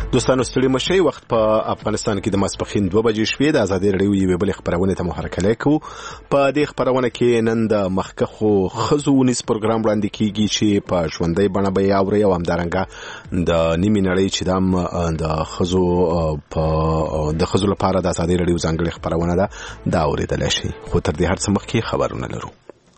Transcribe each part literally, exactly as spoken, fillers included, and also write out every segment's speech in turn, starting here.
دوستانو ستړي مشئ. وخت په افغانستان کې د ماسپښین دوه بجې شوې. د ازادي راډیو یوې بلې خپرونې ته مو هرکلی کوو. په دې خپرونه کې نن د مخکښو ښځو ونیز پروګرام وړاندې کیږي چې په ژوندۍ بڼه به یې اورئ او همدارنګه د نیمې نړۍ چې دا د ښځو په د ښځو لپاره د ازادي راډیو ځانګړې خپرونه ده دا اورېدلی شئ. خو تر دې هر څه مخکې خبرونه لرو.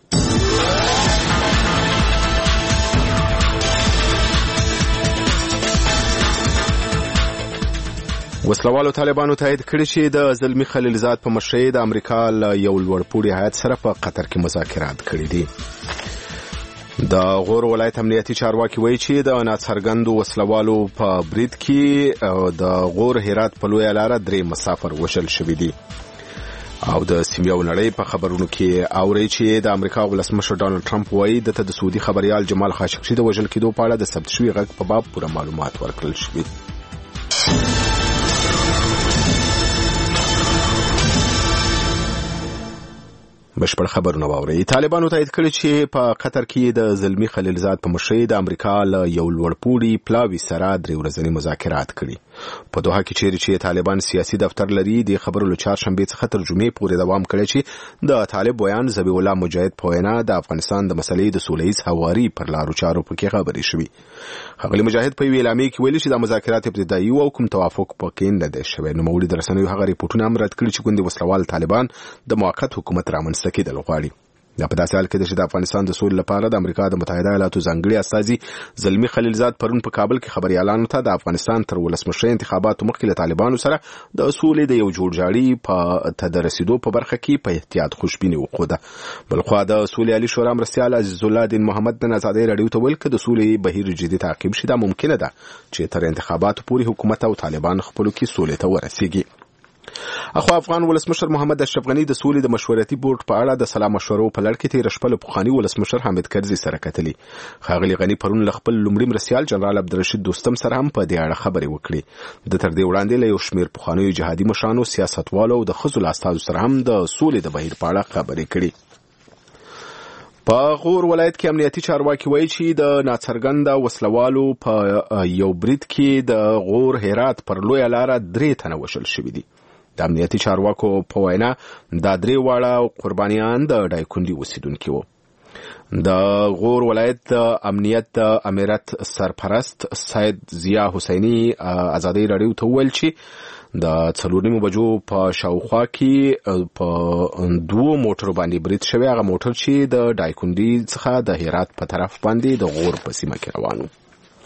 وسلوالو طالبانو تایید کړی چې د زلمی خلیلزاد په مشرۍ د امریکا له یو لوړپوړي هیات سره په قطر کې مذاکرات کړي دي. د غور ولایت امنیتي چارواکي وایي چې د ناڅرګندو وسلوالو په برید کې د غور هرات په لویه لاره درې مسافر وژل شوي دي. او د سیمې او نړۍ په خبرونو کې اوري چې د امریکا ولسمشر ډانلډ ټرمپ وایي دته د سعودي خبريال جمال خاشقجي د وژل کېدو په اړه د ثبت شوي غږ په باب پوره معلومات ورکړل شوي. بشپړ خبرونه واورئ. طالبانو تایید کړی چې په قطر کې د زلمی خلیلزاد په مشرۍ د امریکا له یو لوړپوړي پلاوي سره درې ورځني مذاکرات کړي. په دوحه کې چیرې چې طالبان سیاسي دفتر لري د خبرو له چهارشنبې څخه تر جمعې پورې دوام کړی چې د طالب ویان ذبیح الله مجاهد په وینا د افغانستان د مسلې د سوله ییز هواري پر لارو چارو پکې خبرې شوي. ښاغلي مجاهد په یوې اعلامیې کې ویلي چې د مذاکرات ابتدایي او کوم توافق پکې نه دی شوی. نوموړي د رسنیو هغه ریپورټونه هم رد کړي چې ګوندې وسلوال طالبان د موقت حکومت رامنځته کېدل غواړي. دا په داسې حال کې ده چې د افغانستان د سولې لپاره د امریکا د متحده ایالاتو ځانګړي استازي زلمی خلیلزاد پرون په کابل کې خبريالانو ته د افغانستان تر ولسمشرۍ انتخاباتو مخکې له طالبانو سره د سولې د یو جوړجاړي په تدرسیدو په برخه کې په احتیاط خوشبیني وښوده. بلخوا د سولې عالی شورا مرستیال عزیز الله دین محمد د ازادي راډیو ته ویل چې د سولې بهیر جدي تعقیب شي دا ممکنه ده چې تر انتخاباتو پورې حکومت او طالبان خپلو کې سولې ته ورسیږي. اخو افغان ولسمشر محمد اشرف غنی د سولې د مشورتي بورډ په اړه د سلا مشورو په لړ کې تیر شپه له پخواني ولسمشر حامد کرزي سره کتلي. ښاغلي غنی پرون له خپل لومړي مرستیال جنرال عبدالرشید دوستم سره هم په دې اړه خبرې وکړې. د تر دې وړاندې له یو شمېر پخوانیو جهادي مشرانو سیاستوالو او د ښځو له استازو سره هم د سولې د بهیر په اړه خبرې کړي. په غور ولایت کې امنیتي چارواکي وایي چې د ناڅرګنده وسلوالو په یو برید کې د غور هرات پر لویه لاره درې تنه وژل شوي دي. د امنیتي چارواکو په وینا دا درې واړه قربانیان د ډایکندي اوسیدونکي وو. د غور ولایت د امنیت د امیرت سرپرست سید ضیا حسیني ازادي راډیو ته وویل چې د څلور نیمو بجو په شاوخوا کې په دوه موټرو باندې برید شوی. هغه موټر چې د ډایکندي څخه د هرات په طرف باندې د غور په سیمه کې روان و.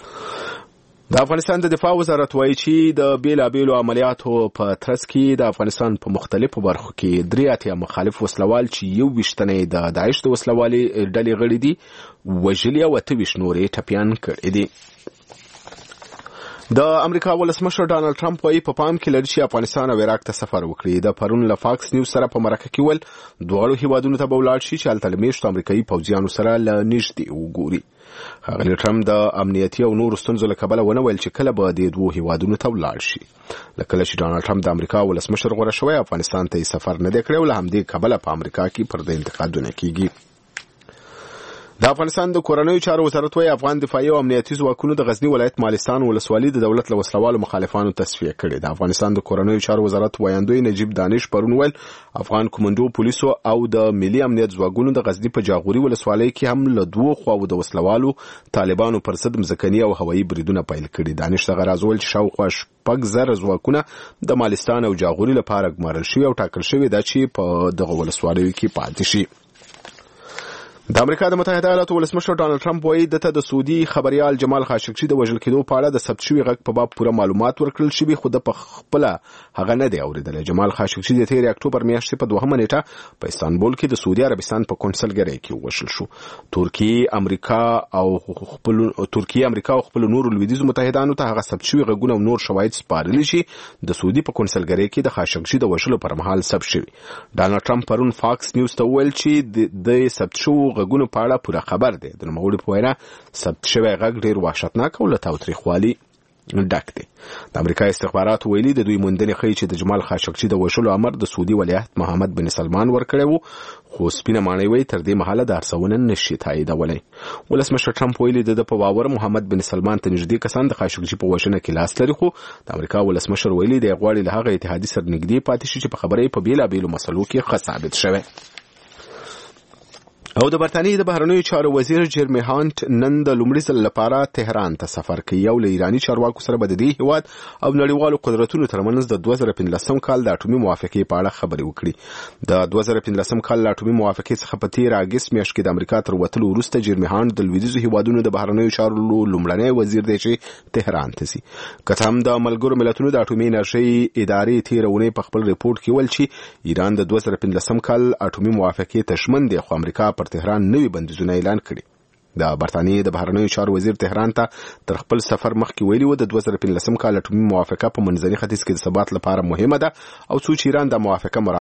د افغانستان د دفاع وزارت وایي چې د بیلابیلو عملیاتو په ترڅ کې د افغانستان په مختلفو برخو کې درې اتیا مخالف وسلوال چې یو ویشت تنه د داعش د وسلوالي ډلې غړي دي وژلي او اته ویشت نورې ټپیان کړي دي. د امریکا ولسمشر ډانلډ ټرمپ وايي په پام کې لري چې افغانستان او عراق ته سفر وکړي. د پرون له فاکس نیوز سره په مرکه کې ول دواړو هیوادونو ته به ولاړ شي چې هلته له میشتو امریکایي پوځیانو سره له نږدې وګوري. ښاغلي ټرمپ د امنیتي او نورو ستونزو له کبله ونه ویل چې کله به د دوو هیوادونو ته ولاړ شي. له کله چې ډانلډ ټرمپ د امریکا ولسمشر غوره شوی افغانستان ته سفر نه دی کړی او له همدې کبله په امریکا کې پر د انتقادونه کیږي. د افغانستان د کورنیو چارو وزارت وايي افغان دفاعي او امنیتي ځواکونو د غزنی ولایت مالستان ولسوالۍ د دولت له وسلوالو مخالفانو تصفیه کړي. د افغانستان د کورنیو چارو وزارت وایندوی نجیب دانش پرون ویل افغان کمانډو پولیسو او د ملي امنیت ځواکونو د غزنی په جاغوري ولسوالۍ کې هم له دوه خواو د وسلوالو طالبانو پر ضد مځکني او هوایي بریدونه پیل کړي. دانش دغه راز ویل چې شاوخوا شپږ زره ځواکونه د مالستان او جاغوري لپاره ګمارل شوي او ټاکل شوي ده چې په دغه ولسوالیو کې پاتې شي. د امریکا د متحده ایالاتو ولسمشر ډانلډ ټرمپ وایي دته د سعودي خبريال جمال خاشقجي د وژل کېدو په اړه د ثبت شوي غږ په باب پوره معلومات ورکړل شوي خو د خپله هغه نه دی اورېدلی. جمال خاشقجي د تېرې اکتوبر میاشتې په دوهمه نیټه په استانبول کې د سعودي عربستان په کونسلګرۍ کې ووژل شو. ترکیې امریکا او خپل ترکیې امریکا او خپل نورو لویدیځو متحدانو ته هغه ثبت شوي غږونه او نور شواهد سپارلي چې د سعودي په کونسلګرۍ کې د خاشقجي د وژلو پر مهال ثبت شوي. ډانلډ ټرمپ پرون فاکس نیوز ته وویل چې د ثبت شوو غږونو په اړه پوره خبر دی. د نوموړي په وینا ثبت شوی غږ ډېر وحشتناک او له تاوتریخوالي ډک دی. د امریکا استخباراتو ویلي د دوی موندنې ښیي چې د جمال خاشقجي د وژلو امر د سعودي ولیعهد محمد بن سلمان ورکړی وو، خو سپینه ماڼۍ وایي تر دې مهاله دا ارڅونه نشي تاییدولی. ولسمشر ټرمپ ویلي د ده په باور محمد بن سلمان ته نږدې کسان د خاشقجي په وژنه کې لاس لري، خو د امریکا ولسمشر ویلي دی غواړي له هغه اتحادي سره نږدې پاتې شي چې په خبره یې په بېلابېلو مسلو کې ښه ثابت شوی. او د برتانیې د بهرنیو چارو وزیر جیرمی هانت نن د لومړي ځل لپاره تهران ته سفر کوي او له ایراني چارواکو سره به د دې هیواد او نړیوالو قدرتونو ترمنځ د دوه زره پنځلسم کال د اټومي موافقې په اړه خبرې وکړي. د دوه زره پنځلسم کال د اټومي موافقې څخه په تیر اګست میاشت کې د امریکا تر وتلو وروسته جیرمی هانت د لویدیځو هیوادونو د بهرنیو چارو لومړنی وزیر دی چې تهران ته ځي. که څه هم د ملګرو ملتونو د اټومي انرژۍ ادارې تېره اونۍ په خپل ریپورټ کې ویل چې ایران د دوه زره پنځلسم کال اټومي موافقې ته ژمن دی، خو امریکا پر تهران نوي بندیزونه اعلان کړي. د برتانیې د بهرنیو چارو وزیر تهران ته تر خپل سفر مخکې ویلي و د دوه زره پنځلسم کال اټومي موافقه په منځني ختیځ کې د ثبات لپاره مهمه ده او څو چې ایران د موافقه